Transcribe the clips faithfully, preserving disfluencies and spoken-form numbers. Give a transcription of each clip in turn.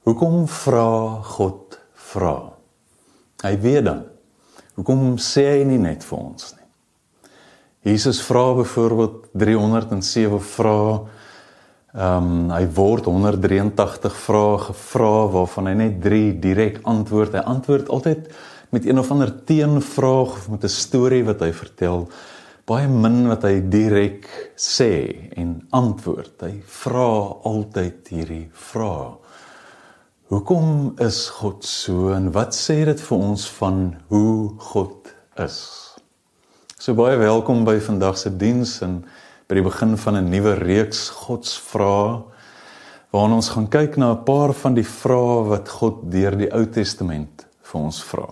Hoekom vra God vra? Hy weet dan. Hoekom sê hy nie net vir ons nie? Jesus vra byvoorbeeld driehonderd sewe vrae, um, hy word honderd drieëntagtig vrae gevra, waarvan hy net drie direk antwoord. Hy antwoord altyd met een of ander teenvraag, of met 'n storie wat hy vertel, baie min wat hy direk sê en antwoord. Hy vra altyd hierdie vrae. Hoekom is God so, en wat sê dit vir ons van hoe God is? So baie welkom by vandag se diens en by die begin van 'n nuwe reeks Godsvrae, waarin ons gaan kyk na 'n paar van die vrae wat God deur die Ou Testament vir ons vra.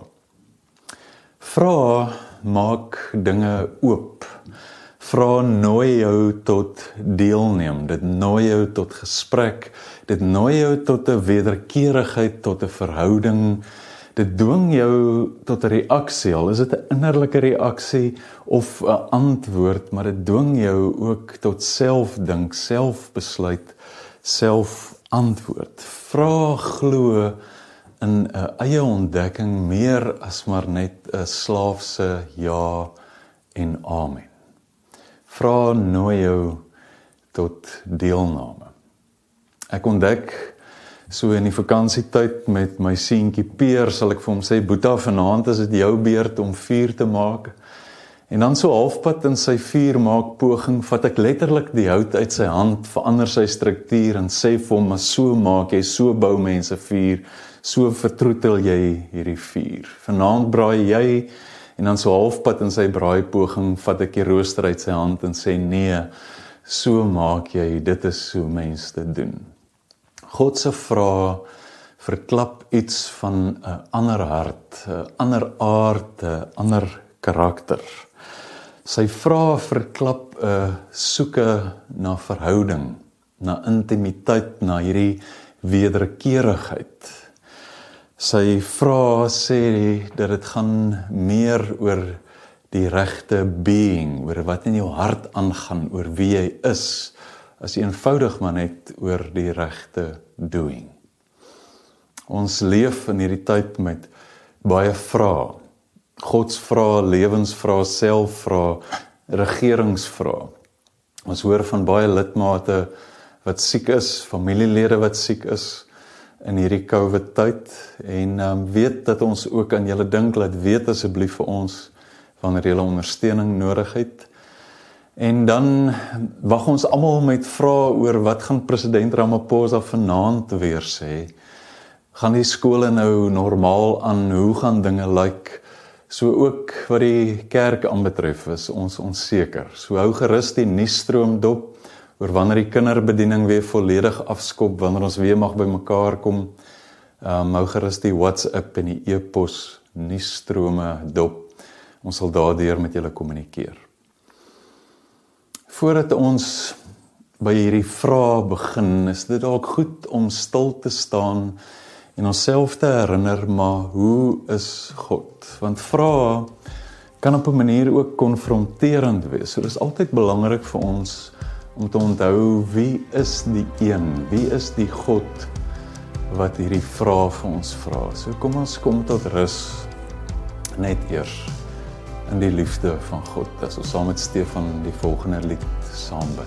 Vrae maak dinge oop. Vrae nooi jou tot deelneem, dit nooi jou tot gesprek, dit nooi jou tot 'n wederkerigheid, tot 'n verhouding, dit dwing jou tot 'n reaksie, al is dit 'n innerlike reaksie of 'n antwoord, maar dit dwing jou ook tot selfdink, selfbesluit, selfantwoord. Vra glo in 'n eie ontdekking meer as maar net 'n slaafse ja en amen. Vra nooi jou tot deelname. Ek ontdek so in die vakansietyd met my seentjie Peer, sal ek vir hom sê, Boeta, vanaand is dit jou beurt om vuur te maak. En dan so halfpad in sy vuurmaak poging, vat ek letterlik die hout uit sy hand, verander sy struktuur en sê vir hom, maar so maak jy, so bou mense vuur, so vertroetel jy hierdie vuur. Vanaand braai jy, en dan so halfpad in sy braaipoging, vat ek die rooster uit sy hand en sê, nee, so maak jy, dit is hoe mense dit doen. God se vrae verklap iets van 'n ander hart, 'n ander aard, 'n ander karakter. Sy vrae verklap 'n soeke na verhouding, na intimiteit, na hierdie wederkerigheid. Sy vrae sê dat dit gaan meer oor die regte being, oor wat in jou hart aangaan, oor wie jy is, as eenvoudig maar net oor die regte doing. Ons leef in hierdie tyd met baie vrae. Godsvrae, lewensvrae, selfvrae, regeringsvrae. Ons hoor van baie lidmate wat siek is, familielede wat siek is in hierdie COVID tyd, en um, weet dat ons ook aan julle dink, laat weet asseblief vir ons wanneer julle ondersteuning nodig het. En dan wag ons almal met vrae oor wat gaan president Ramaphosa vanaand weer sê. Gaan die skole nou normaal aan, hoe gaan dinge lyk? So ook wat die kerk aanbetref is ons onseker. So hou gerus die nuusstroom dop oor wanneer die kinderbediening weer volledig afskop, wanneer ons weer mag by mekaar kom. Um, hou gerus die WhatsApp en die e-pos nuusstrome dop. Ons sal daardeur met julle kommunikeer. Voordat ons by hierdie vrae begin, is dit dalk goed om stil te staan en onsself te herinner, maar hoe is God? Want vrae kan op 'n manier ook konfronterend wees. So dit is altyd belangrik vir ons om te onthou, wie is die een? Wie is die God wat hierdie vrae vir ons vra? So kom ons kom tot rus net eers in die liefde van God, as ons saam met Stefan die volgende lied saam bid.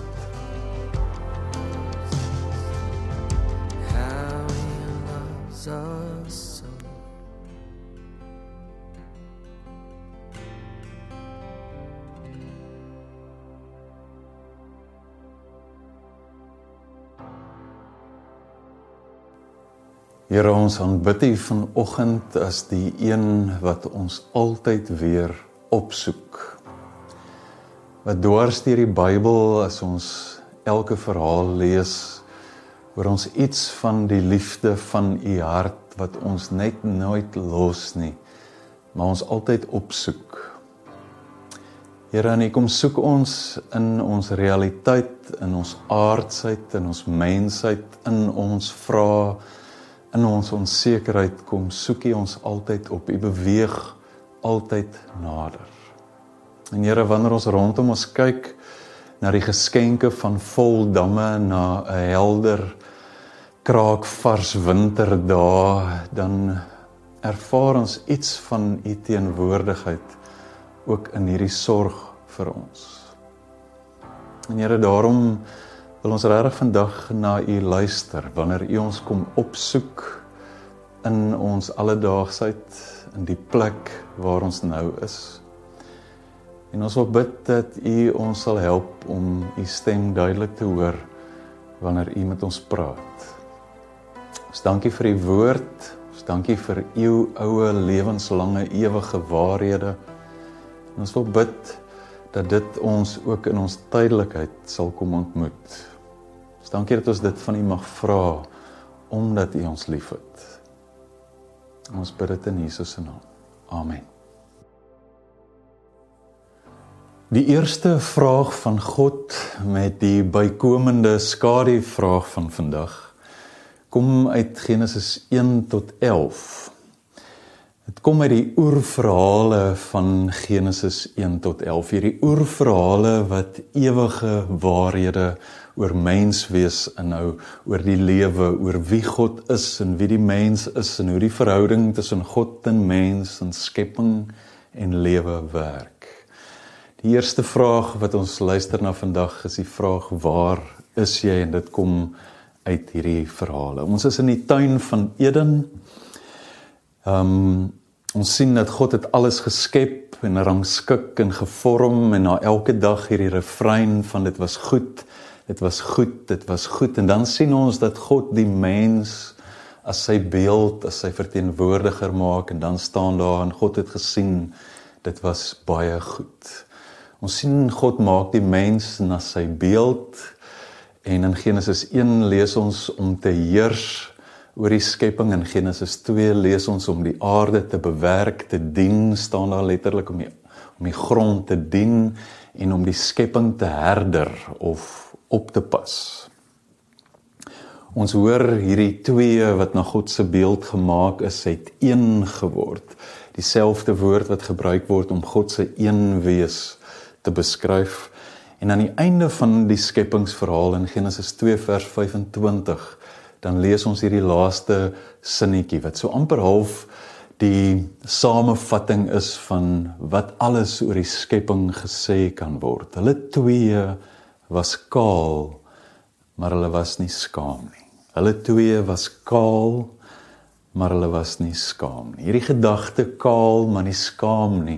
Here, ons aanbid U vanoggend as die een wat ons altyd weer opsoek. Wat dwars deur die Bybel, as ons elke verhaal lees, hoor ons iets van die liefde van U hart, wat ons net nooit los nie, maar ons altyd opsoek. Here, en U kom soek ons in ons realiteit, in ons aardsheid, in ons mensheid, in ons vrae, in ons onsekerheid, kom soek U ons altyd op. U beweeg altyd nader. En Here, wanneer ons rondom ons kyk na die geskenke van vol damme, na 'n helder kraakvars winterdae, dan ervaar ons iets van U teenwoordigheid ook in hierdie sorg vir ons. En Here, daarom wil ons regtig vandag na U luister, wanneer U ons kom opsoek in ons alledaagsheid, in die plek waar ons nou is. En ons wil bid dat U ons sal help om U stem duidelik te hoor wanneer U met ons praat. Ons dankie vir U woord, ons dankie vir U oue lewenslange ewige waarhede. En ons wil bid dat dit ons ook in ons tydelikheid sal kom ontmoet. Ons dankie dat ons dit van U mag vra, omdat U ons liefhet. Ons bid dit in Jesus se naam. Amen. Die eerste vraag van God met die bykomende skadu-vraag van vandag kom uit Genesis een tot elf. Dit kom uit die oerverhale van Genesis een tot elf. Hierdie oerverhale wat ewige waarhede oor menswees inhou, oor die lewe, oor wie God is en wie die mens is en hoe die verhouding tussen God en mens en skepping en lewe werk. Die eerste vraag wat ons luister na vandag is die vraag, waar is jy? En dit kom uit hierdie verhale. Ons is in die tuin van Eden. Um, ons sien dat God het alles geskep en rangskik en gevorm en na elke dag hierdie refrein van dit was goed, dit was goed, dit was goed. En dan sien ons dat God die mens as sy beeld, as sy verteenwoordiger maak en dan staan daar en God het gesien, dit was baie goed. Ons sien God maak die mens na sy beeld en in Genesis een lees ons om te heers oor die skepping, in Genesis twee lees ons om die aarde te bewerk, te dien, staan daar letterlik om die, om die grond te dien en om die skepping te herder of op te pas. Ons hoor hierdie twee wat na God se beeld gemaak is, het een geword. Dieselfde woord wat gebruik word om God se een wees te beskryf. En aan die einde van die skepingsverhaal in Genesis twee vers vyfentwintig, dan lees ons hierdie laaste sinnetjie, wat so amper half die samevatting is van wat alles oor die skepping gesê kan word. Hulle twee was kaal, maar hulle was nie skaam nie. Hulle twee was kaal, maar hulle was nie skaam nie. Hierdie gedagte kaal, maar nie skaam nie,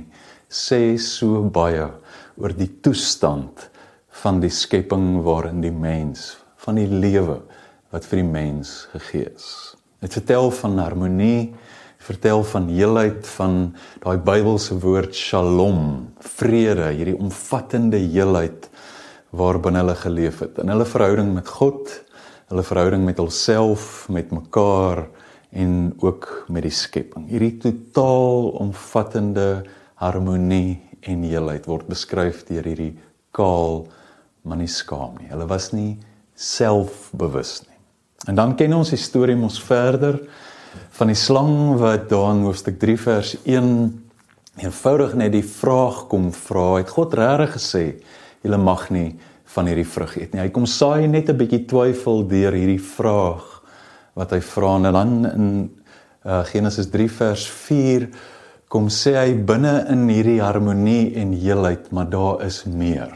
sê so baie oor die toestand van die skepping waarin die mens, van die lewe wat vir die mens gegee is. Het vertel van harmonie, vertel van heelheid, van daai Bybelse woord shalom, vrede, hierdie omvattende heelheid waarbinne hulle geleef het. In hulle verhouding met God, hulle verhouding met hulself, met mekaar en ook met die skepping. Hierdie totaal omvattende harmonie en heelheid word beskryf deur hierdie kaal, maar nie skaam nie. Hulle was nie selfbewus nie. En dan ken ons die storie mos verder van die slang wat daar in hoofstuk drie vers een eenvoudig net die vraag kom vra, het God regtig gesê, julle mag nie van hierdie vrug eet nie. Hy kom saai net 'n bietjie twyfel deur hierdie vraag wat hy vra, en dan in uh, Genesis drie vers vier kom sê hy binne in hierdie harmonie en heelheid, maar daar is meer.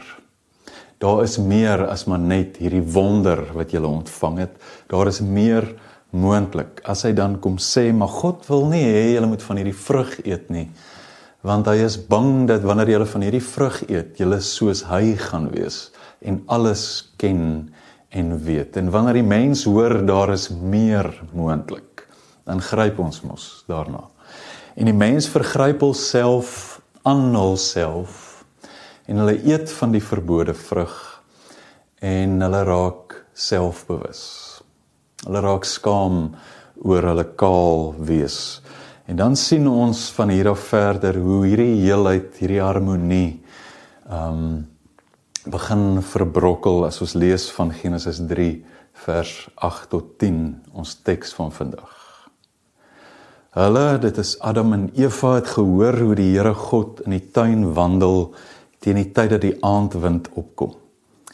Daar is meer as maar net hierdie wonder wat julle ontvang het. Daar is meer moontlik. As hy dan kom sê, maar God wil nie hê julle moet van hierdie vrug eet nie, want hy is bang dat wanneer julle van hierdie vrug eet, julle soos hy gaan wees en alles ken en weet. En wanneer die mens hoor daar is meer moontlik, dan gryp ons mos daarna. En die mens vergryp homself aan homself en hulle eet van die verbode vrug en hulle raak selfbewus. Hulle raak skaam oor hulle kaal wees. En dan sien ons van hier af verder hoe hierdie heelheid, hierdie harmonie um, begin verbrokkel as ons lees van Genesis drie vers agt tot tien, ons teks van vandag. Hulle, dit is Adam en Eva, het gehoor hoe die Here God in die tuin wandel teen die tyd dat die aandwind opkom.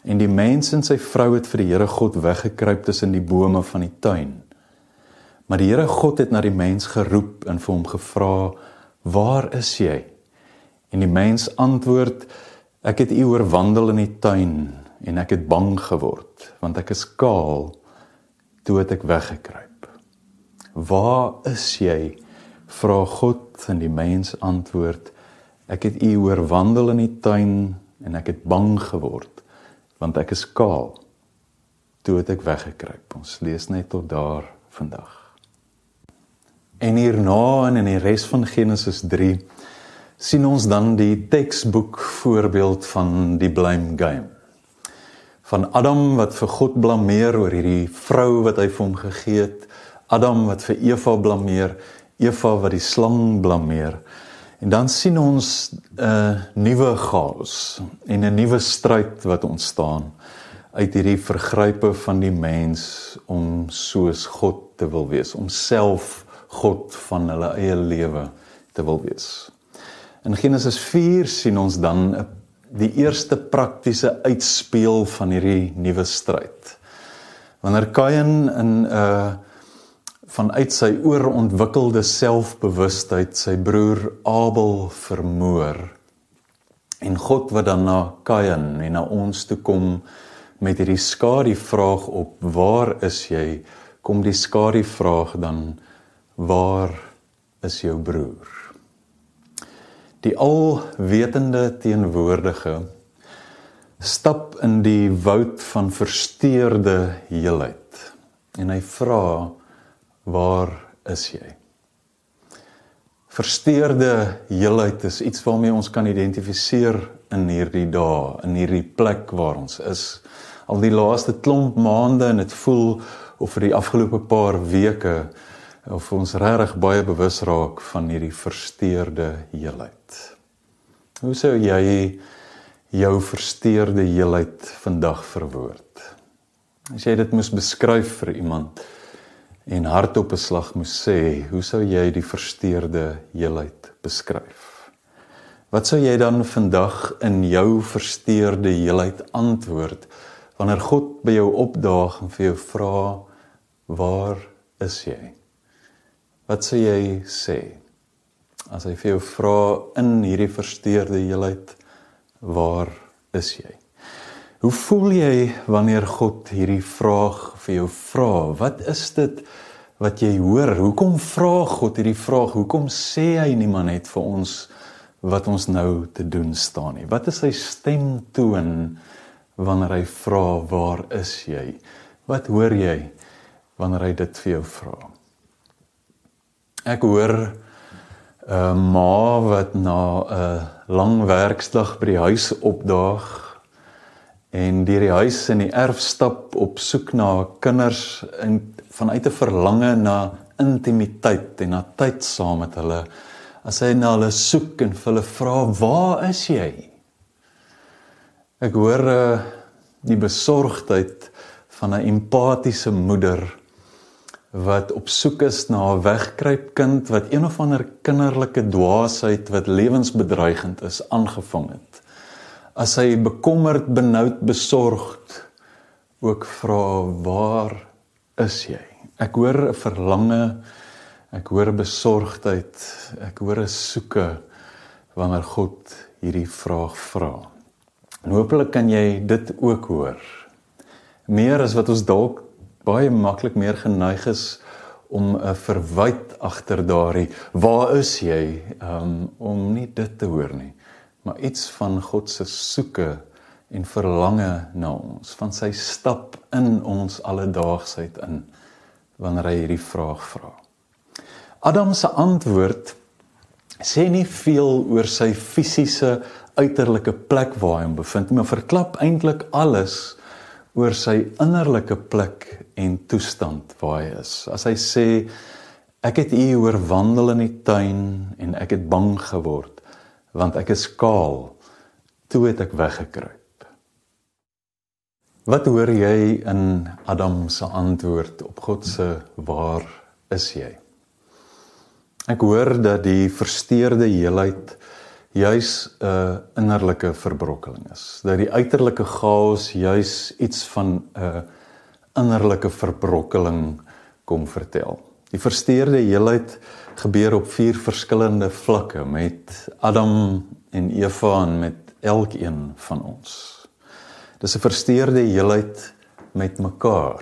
En die mens en sy vrou het vir die Here God weggekruip tussen die bome van die tuin. Maar die Here God het na die mens geroep en vir hom gevra, waar is jy? En die mens antwoord, ek het u oorwandel in die tuin, en ek het bang geword, want ek is kaal, toe het ek weggekruip. Waar is jy? Vra God, en die mens antwoord, ek het u oorwandel in die tuin, en ek het bang geword, want ek is kaal, toe het ek weggekruip. Ons lees net tot daar vandag. En hierna en in die res van Genesis drie, sien ons dan die teksboek voorbeeld van die blame game. Van Adam wat vir God blameer oor hierdie vrou wat hy vir hom gegee het, Adam wat vir Eva blameer, Eva wat die slang blameer. En dan sien ons 'n uh, nuwe chaos en 'n nuwe stryd wat ontstaan uit hierdie vergrype van die mens om soos God te wil wees, om self God van hulle eie lewe te wil wees. In Genesis vier sien ons dan die eerste praktiese uitspeel van hierdie nuwe stryd. Wanneer Kain in 'n uh, vanuit sy oorontwikkelde selfbewustheid sy broer Abel vermoor, en God wat dan na Kain en na ons toe kom met hierdie skadu-vraag op, waar is jy, kom die skadu-vraag dan, waar is jou broer? Die alwetende teenwoordige stap in die woud van versteurde heelheid en hy vra, waar is jy? Versteurde heelheid is iets waarmee ons kan identifiseer in hierdie dae, in hierdie plek waar ons is. Al die laaste klomp maande en het voel of vir die afgelope paar weke of ons regtig baie bewus raak van hierdie versteurde heelheid. Hoe sou jy jou versteurde heelheid vandag verwoord? As jy dit moes beskryf vir iemand en hardop 'n slag moes sê, hoe sou jy die versteurde heelheid beskryf? Wat sou jy dan vandag in jou versteurde heelheid antwoord wanneer God by jou opdaag en vir jou vra, waar is jy? Wat sou jy sê as hy vir jou vra in hierdie versteurde heelheid, waar is jy? Hoe voel jy wanneer God hierdie vraag vir jou vra? Wat is dit wat jy hoor? Hoekom vra God hierdie vraag? Hoekom sê hy nie maar net vir ons wat ons nou te doen staan nie? Wat is sy stemtoon wanneer hy vra, waar is jy? Wat hoor jy wanneer hy dit vir jou vra? Ek hoor 'n uh, ma wat na 'n uh, lang werksdag by die huis opdaag en deur die huis in die erf stap op soek na kinders en vanuit 'n verlange na intimiteit en na tyd saam met hulle. As hy na hulle soek en vir hulle vra, waar is jy? Ek hoor uh, die besorgdheid van 'n empatiese moeder wat op soek is na 'n wegkruipkind wat een of ander kinderlike dwaasheid wat lewensbedreigend is aangevang het. As hy bekommerd, benoud, besorgd ook vra, waar is jy? Ek hoor 'n verlange, ek hoor 'n besorgdheid, ek hoor 'n soeke wanneer God hierdie vraag vra. En hopelik kan jy dit ook hoor. Meer as wat ons dalk baie maklik meer geneig is om 'n verwyd agter daardie, waar is jy, um, om nie dit te hoor nie, maar iets van God se soeke en verlange na ons, van sy stap in ons alledaagsheid in, wanneer hy hierdie vraag vra. Adam se antwoord sê nie veel oor sy fisiese uiterlike plek waar hy hom bevind, maar verklap eintlik alles oor sy innerlike plek en toestand waar hy is. As hy sê, ek het u oorwandel in die tuin en ek het bang geword, want ek is kaal, toe het ek weggekruip. Wat hoor jy in Adam se antwoord op God se waar is jy? Ek hoor dat die versteurde heelheid juis 'n uh, innerlike verbrokkeling is. Dat die uiterlike chaos juis iets van 'n uh, innerlike verbrokkeling kom vertel. Die versteurde heelheid gebeur op vier verskillende vlakke met Adam en Eva en met elkeen van ons. Dis 'n versteurde heelheid met mekaar.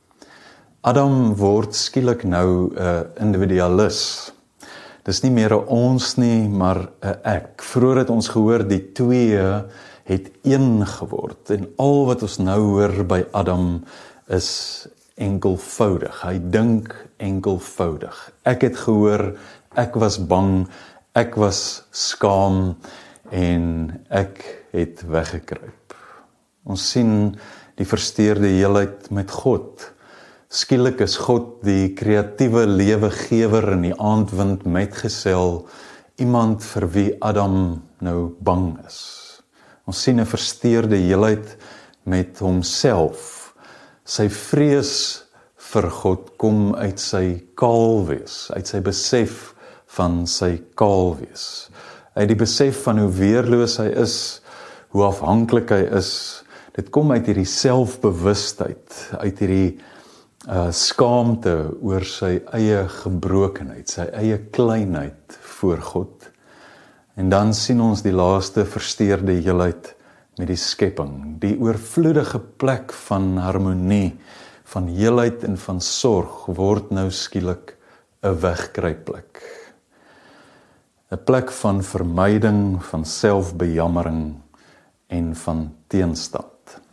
Adam word skielik nou 'n individualis. Dis nie meer 'n ons nie, maar 'n ek. Vroeër het ons gehoor die twee het een geword en al wat ons nou hoor by Adam is enkelvoudig. Hy dink enkelvoudig. Ek het gehoor, ek was bang, ek was skaam en ek het weggekruip. Ons sien die versteurde heelheid met God. Skielik is God die kreatiewe lewegewer in die aandwind metgesel, iemand vir wie Adam nou bang is. Ons sien 'n versteurde heelheid met homself. Sy vrees vir God kom uit sy kaalwees, uit sy besef van sy kaalwees. Uit die besef van hoe weerloos hy is, hoe afhanklik hy is. Dit kom uit hierdie selfbewustheid, uit hierdie uh, skaamte oor sy eie gebrokenheid, sy eie kleinheid voor God. En dan sien ons die laaste versteurde heelheid met die skepping, die oorvloedige plek van harmonie, van heelheid en van sorg, word nou skielik 'n wegkruipplek. 'n Plek van vermyding, van selfbejammering en van teenstand.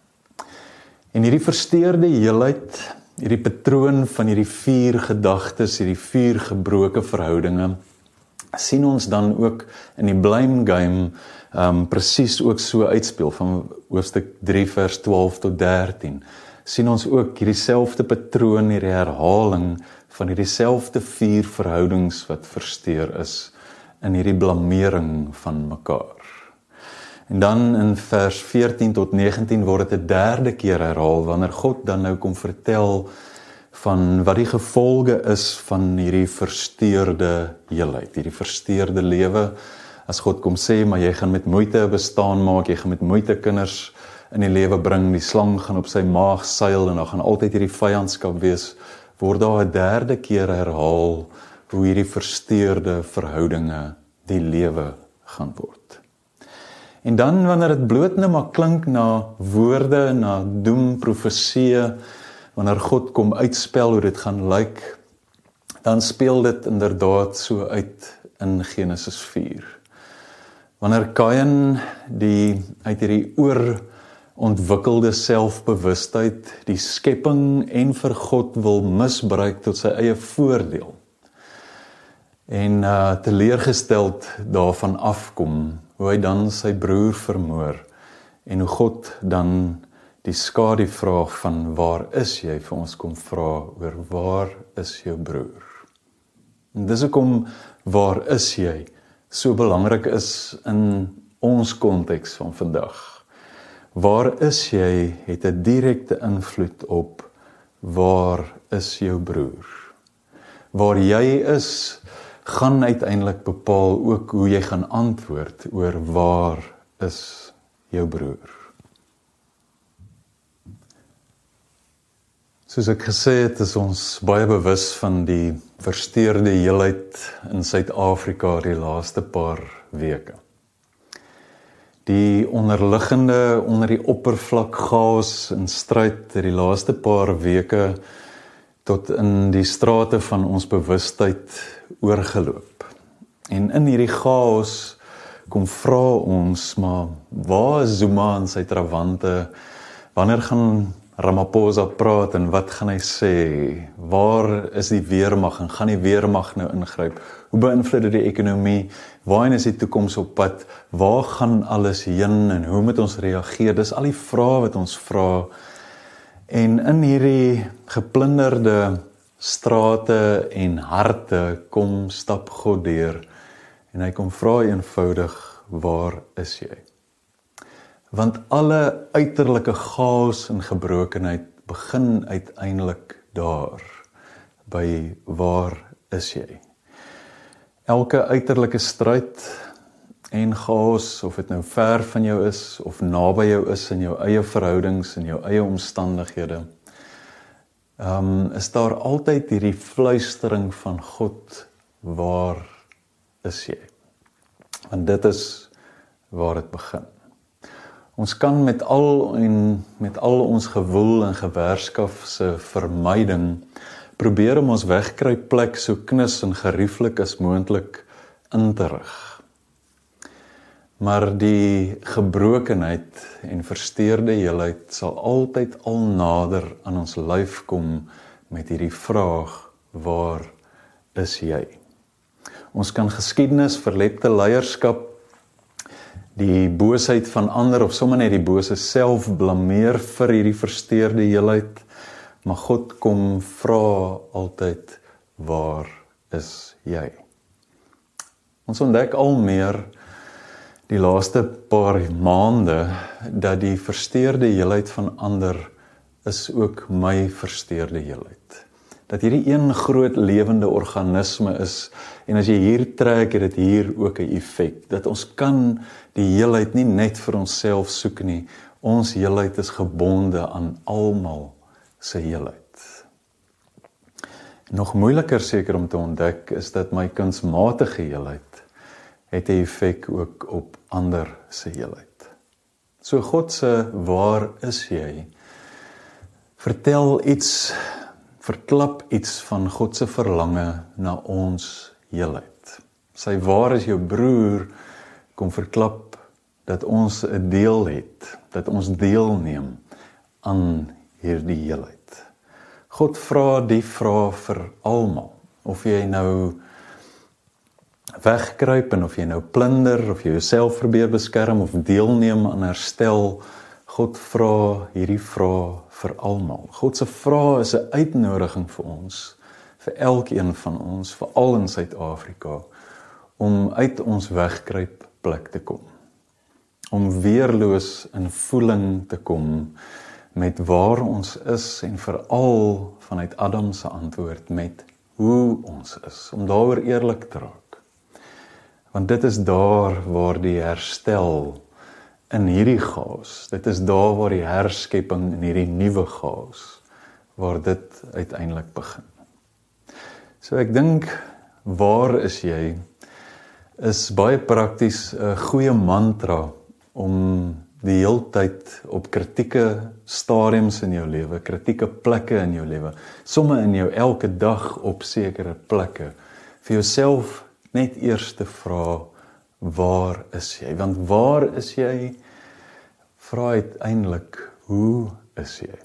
En hierdie versteurde heelheid, hierdie patroon van hierdie vier gedagtes, hierdie vier gebroke verhoudinge, sien ons dan ook in die blame game um, presies ook so uitspeel, van hoofstuk drie vers twaalf tot dertien. Sien ons ook hierdie selfde patroon, hierdie herhaling van hierdie selfde vier verhoudings wat versteur is in hierdie blamering van mekaar. En dan in vers veertien tot negentien word dit 'n derde keer herhaal, wanneer God dan nou kom vertel van wat die gevolge is van hierdie versteurde heelheid, hierdie versteurde lewe. As God kom sê, maar jy gaan met moeite bestaan maak, jy gaan met moeite kinders in die lewe bring, die slang gaan op sy maag seil en daar gaan altyd hierdie vyandskap wees, word daar 'n derde keer herhaal hoe hierdie versteurde verhoudinge die lewe gaan word. En dan wanneer dit bloot nou maar klink na woorde, na doemprofeseë, wanneer God kom uitspel hoe dit gaan lyk, dan speel dit inderdaad so uit in Genesis vier. Wanneer Kain die uit hierdie oorontwikkelde selfbewustheid die skepping en vir God wil misbruik tot sy eie voordeel en uh, teleurgesteld daarvan afkom, hoe hy dan sy broer vermoor en hoe God dan die skaduvraag van waar is jy vir ons kom vra oor waar is jou broer. En dis hoekom waar is jy so belangrik is in ons konteks van vandag. Waar is jy het 'n direkte invloed op waar is jou broer. Waar jy is gaan uiteindelik bepaal ook hoe jy gaan antwoord oor waar is jou broer. Soos ek gesê het, is ons baie bewus van die versteurde heelheid in Suid-Afrika die laaste paar weke. Die onderliggende, onder die oppervlak chaos en stryd het die laaste paar weke tot in die strate van ons bewustheid oorgeloop. En in hierdie chaos kom vra ons, maar waar is Zuma en sy trawante? Wanneer gaan Ramaphosa praat en wat gaan hy sê? Waar is die weermag en gaan die weermag nou ingryp? Hoe beïnvloed dit die ekonomie? Waarheen is die toekoms op pad? Waar gaan alles heen en hoe moet ons reageer? Dis al die vrae wat ons vra. En in hierdie geplunderde strate en harte kom stap God deur en hy kom vra eenvoudig, waar is jy? Want alle uiterlike chaos en gebrokenheid begin uiteindelik daar, by waar is jy? Elke uiterlike stryd, en chaos, of dit nou ver van jou is, of naby jou is in jou eie verhoudings, in jou eie omstandighede, um, is daar altyd hierdie fluistering van God, waar is jy? Want dit is waar dit begin. Ons kan met al en met al ons gewoel en gewerskaf se vermyding probeer om ons wegkruipplek so knus en gerieflik as moontlik in te rig. Maar die gebrokenheid en versteurde heelheid sal altyd al nader aan ons lyf kom met hierdie vraag, waar is jy? Ons kan geskiedenis, verlepte leierskap, die boosheid van ander of sommer net die bose self blameer vir hierdie versteurde heelheid, maar God kom vra altyd, waar is jy? Ons ontdek al meer die laaste paar maande dat die versteurde heelheid van ander is ook my versteurde heelheid. Dat hierdie een groot lewende organisme is, en as jy hier trek, het dit hier ook 'n effek, dat ons kan die heelheid nie net vir onsself soek nie, ons heelheid is gebonde aan almal se heelheid. Nog moeiliker seker om te ontdek, is dat my kunsmatige heelheid het 'n effek ook op ander se heelheid. So God se, waar is jy? Vertel iets, verklap iets van God se verlange na ons heelheid. Sy waar is jou broer, kom verklap dat ons 'n deel het, dat ons deelneem aan hierdie heelheid. God vra die vraag vir almal, of jy nou wegkruip en of jy nou plunder, of jy jouself probeer beskerm of deelneem aan herstel, God vra hierdie vraag vir almal. God se vraag is 'n uitnodiging vir ons, vir elkeen van ons, veral in Suid-Afrika, om uit ons wegkruip plek te kom. Om weerloos in voeling te kom met waar ons is en veral vanuit Adam se antwoord met hoe ons is, om daaroor eerlik te raak. Want dit is daar waar die herstel in hierdie chaos, dit is daar waar die herskepping in hierdie nuwe chaos, waar dit uiteindelik begin. So ek dink, waar is jy, is baie prakties 'n goeie mantra om die heeltyd op kritieke stadiums in jou lewe, kritieke plekke in jou lewe, somme in jou elke dag op sekere plekke, vir jouself net eers te vra, waar is jy? Want waar is jy? Vra uiteindelik, hoe is jy?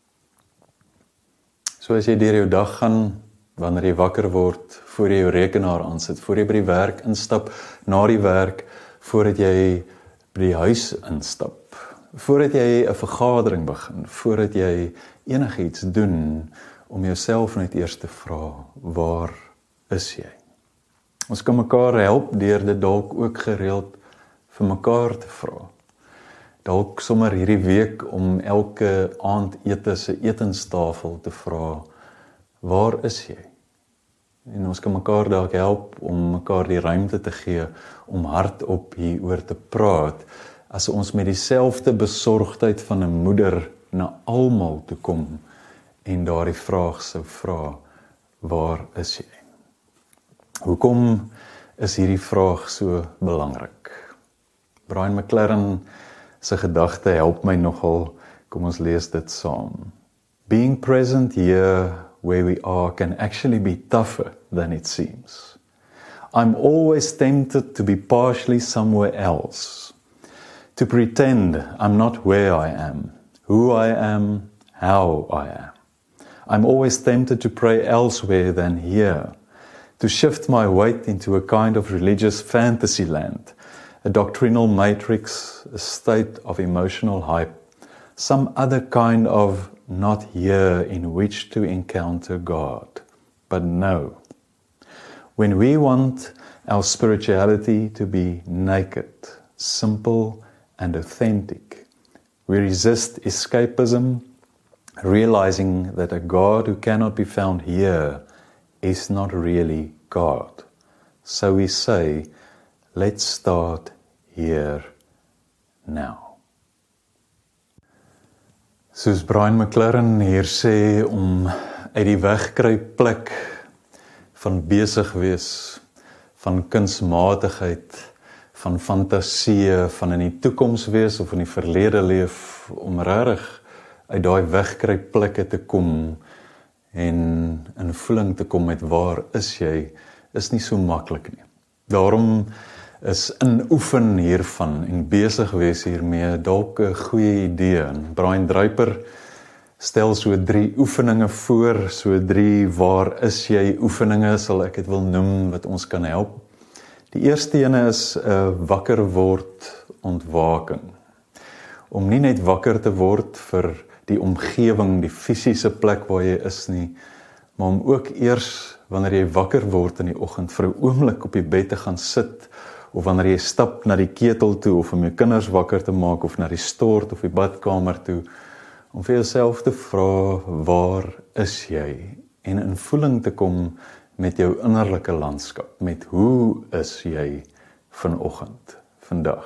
So as jy deur jou dag gaan, wanneer jy wakker word, voor jy jou rekenaar aansit, voor jy by die werk instap, na die werk, voordat jy by die huis instap, voordat jy 'n vergadering begin, voordat jy enigiets doen, om jouself net eers te vra, waar is jy? Ons kan mekaar help deur dit dalk ook gereeld vir mekaar te vra. Dalk sommer hierdie week om elke aandete se etenstafel te vra, waar is jy? En ons kan mekaar dalk help om mekaar die ruimte te gee om hardop hieroor te praat, as ons met dieselfde besorgdheid van 'n moeder na almal toe kom en daardie vraag sou vra, waar is jy? Hoekom is hierdie vraag so belangrik? Brian McLaren se gedagte help my nogal, kom ons lees dit saam. Being present here where we are can actually be tougher than it seems. I'm always tempted to be partially somewhere else, to pretend I'm not where I am, who I am, how I am. I'm always tempted to pray elsewhere than here, to shift my weight into a kind of religious fantasy land, a doctrinal matrix, a state of emotional hype, some other kind of not here in which to encounter God. But no. When we want our spirituality to be naked, simple and authentic, we resist escapism, realizing that a God who cannot be found here is not really God. So we say, let's start here now. Soos Brian McLaren hier sê, om uit die wegkruip plek van besig wees, van kunsmatigheid, van fantasie, van in die toekoms wees of in die verlede leef, om regtig uit daai wegkruip plekke te kom en in voeling te kom met waar is jy, is nie so maklik nie. Daarom is inoefen hiervan en besig wees hiermee dalk 'n goeie idee. En Brian Draper stel so drie oefeninge voor, so drie waar is jy oefeninge, sal ek dit wil noem, wat ons kan help. Die eerste ene is 'n uh, wakker word ontwaking. Om nie net wakker te word vir die omgewing, die fisiese plek waar jy is nie, maar om ook eers wanneer jy wakker word in die oggend vir 'n oomblik op die bed te gaan sit, of wanneer jy stap na die ketel toe, of om jou kinders wakker te maak, of na die stort of die badkamer toe, om vir jouself te vra, waar is jy? En in voeling te kom met jou innerlike landskap, met hoe is jy vanoggend, vandag?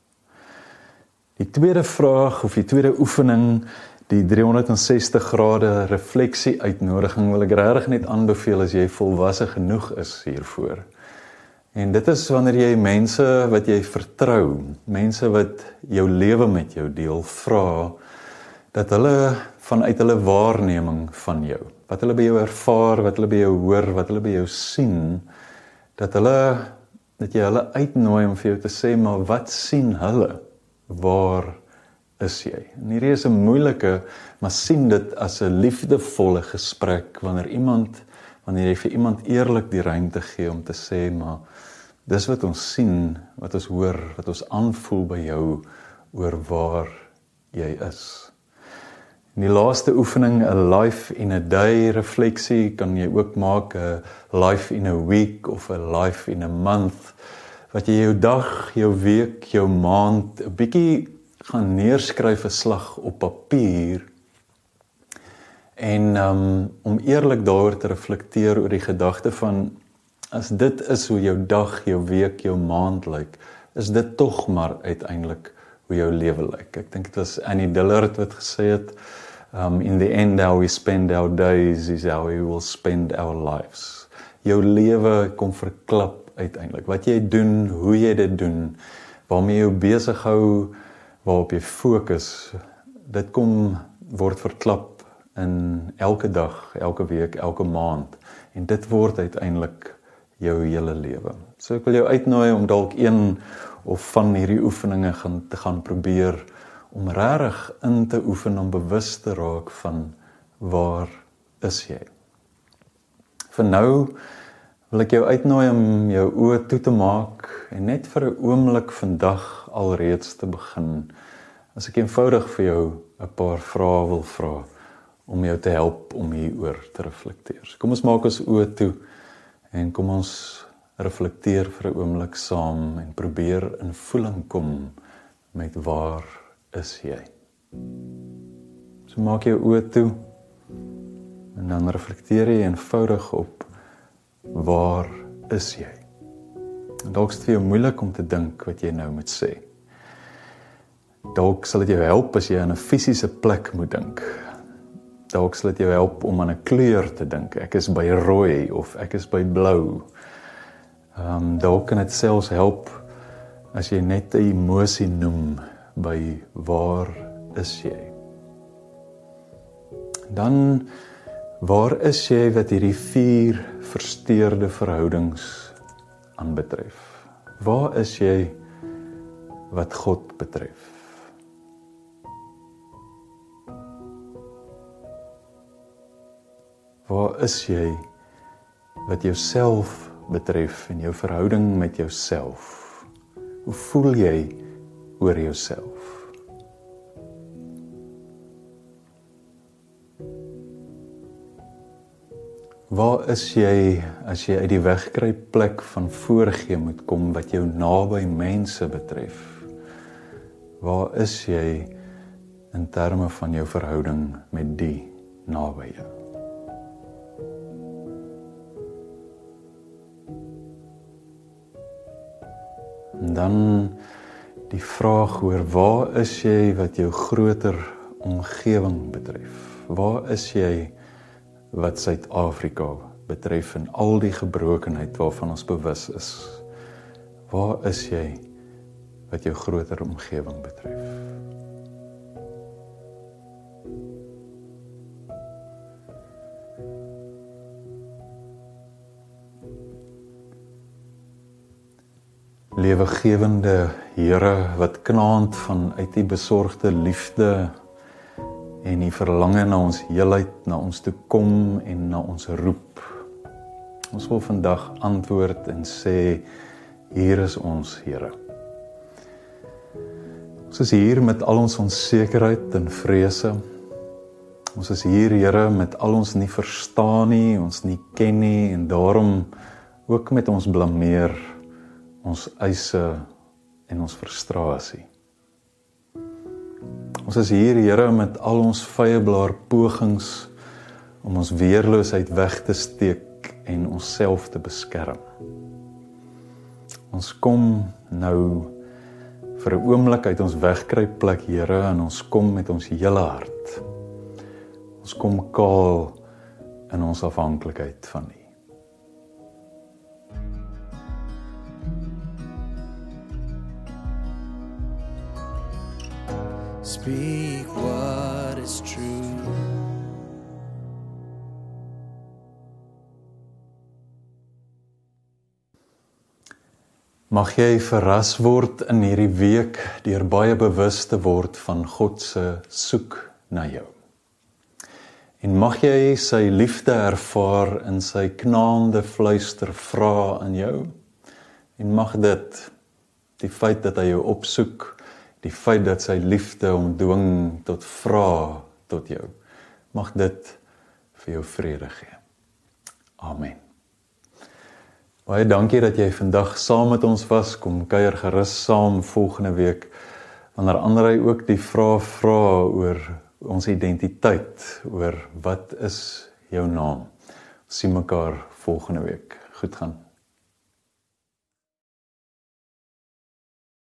Die tweede vraag, of die tweede oefening, die driehonderdsestig grade refleksie uitnodiging, wil ek regtig net aanbeveel as jy volwasse genoeg is hiervoor. En dit is wanneer jy mense wat jy vertrou, mense wat jou lewe met jou deel, vra, dat hulle vanuit hulle waarneming van jou, wat hulle by jou ervaar, wat hulle by jou hoor, wat hulle by jou sien, dat hulle, dat jy hulle uitnooi om vir jou te sê, maar wat sien hulle? Waar is jy? En hierdie is 'n moeilike, maar sien dit as 'n liefdevolle gesprek, wanneer iemand, wanneer jy vir iemand eerlik die ruimte gee om te sê, maar dis wat ons sien, wat ons hoor, wat ons aanvoel by jou, oor waar jy is. In die laaste oefening, 'n life in a day refleksie, kan jy ook maak 'n life in a week of 'n life in a month, wat jy jou dag, jou week, jou maand 'n bietjie gaan neerskryf, 'n slag op papier, en um, om eerlik daaroor te reflekteer oor die gedagte van, as dit is hoe jou dag, jou week, jou maand lyk, is dit tog maar uiteindelik hoe jou lewe lyk. Ek dink dit was Annie Dillard wat gesê het, um, in the end how we spend our days is how we will spend our lives. Jou lewe kom verklap uiteindelik. Wat jy doen, hoe jy dit doen, waarmee jy jou besig hou, waarop jy fokus, dit kom, word verklap in elke dag, elke week, elke maand, en dit word uiteindelik jou hele lewe. So ek wil jou uitnooi om dalk een of van hierdie oefeninge gaan, te gaan probeer, om regtig in te oefen, om bewus te raak van, waar is jy? Vir nou wil ek jou uitnooi om jou oë toe te maak, en net vir 'n oomblik vandag alreeds te begin, as ek eenvoudig vir jou 'n paar vrae wil vra, om jou te help om hieroor te reflekteer. So kom ons maak ons oë toe, en kom ons reflekteer vir 'n oomblik saam, en probeer in voeling kom met waar is jy. So maak jou oë toe, en dan reflekteer jy eenvoudig op, waar is jy? En dalk is dit vir jou moeilik om te dink wat jy nou moet sê. Dalk sal dit jou help as jy aan 'n fisiese plek moet dink. Dalk sal dit jou help om aan 'n kleur te dink. Ek is by rooi of ek is by blou. Um, dalk kan dit selfs help as jy net 'n emosie noem by waar is jy. Dan, waar is jy wat hierdie vier versteurde verhoudings aanbetref? Waar is jy wat God betref? Waar is jy wat jouself betref en jou verhouding met jouself? Hoe voel jy oor jouself? Waar is jy as jy uit die wegkruip plek van voorgee moet kom wat jou naby mense betref? Waar is jy in terme van jou verhouding met die naby jou? En dan die vraag oor waar is jy wat jou groter omgewing betref? Waar is jy wat Suid-Afrika betref en al die gebrokenheid waarvan ons bewus is? Waar is jy wat jou groter omgewing betref? Lewegewende Here, wat knaand vanuit die besorgde liefde en die verlange na ons heelheid, na ons toe kom en na ons roep. Ons wil vandag antwoord en sê, hier is ons, Here. Ons is hier met al ons onsekerheid en vrese. Ons is hier, Here, met al ons nie verstaan nie, ons nie ken nie, en daarom ook met ons blameer, ons eise en ons frustrasie. Ons is hier, Here, met al ons vyeblaar pogings om ons weerloosheid weg te steek en onsself te beskerm. Ons kom nou vir 'n oomblik uit ons wegkruipplek, Here, en ons kom met ons hele hart. Ons kom kaal in ons afhanklikheid van U. Speak what is true. Mag jy verras word in hierdie week deur baie bewus te word van God se soek na jou. En mag jy sy liefde ervaar in sy knaande fluister vra in jou. En mag dit, die feit dat hy jou opsoek, die feit dat sy liefde hom dwing tot vra tot jou, mag dit vir jou vrede gee. Amen. Baie dankie dat jy vandag saam met ons was. Kom kuier gerus saam volgende week, wanneer ander hy ook die vraag vra oor ons identiteit, oor wat is jou naam. Ons sien mekaar volgende week. Goed gaan.